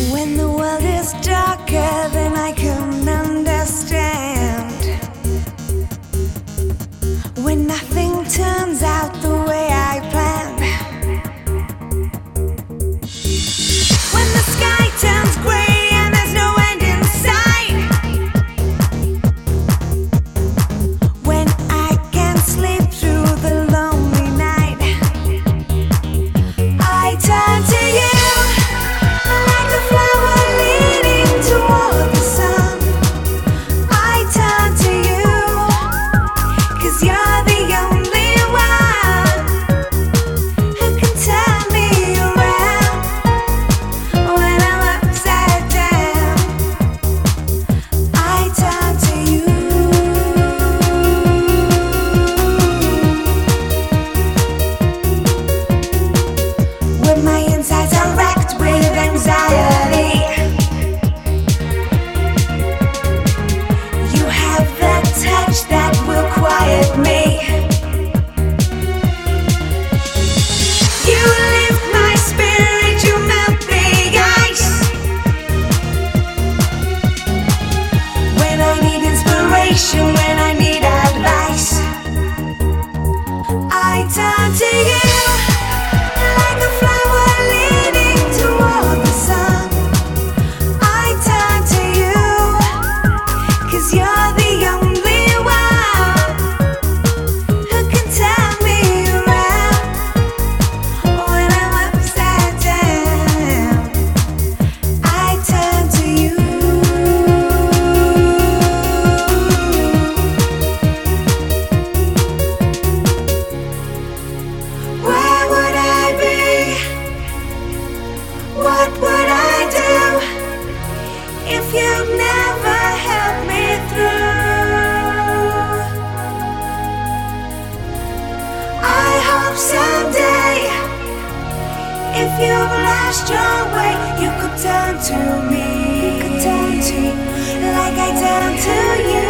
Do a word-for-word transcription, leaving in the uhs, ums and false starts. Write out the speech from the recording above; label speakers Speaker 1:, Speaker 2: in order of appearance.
Speaker 1: When the world is darker than I can understand, when nothing turns out the way I planned, when the sky turns gray and there's no end in sight, when I can't sleep through the lonely night, I turn to you. Like a flower leading toward the sun, I turn to you, 'cause you're the only one who can turn me around when I'm upside down. I turn to you. When my insides are wrecked with anxiety, you have the touch that will quiet me. You lift my spirit, you melt the ice. When I need inspiration, when I need advice, I turn to you. Like a flower leading toward the sun, I turn to you, 'cause you're the only one who can turn me around when I'm upside down. I turn to you. Where would I be? What would I do if you'd never helped me through? I hope someday, if you've lost your way, you could turn to me, you could turn to, like I turn to you.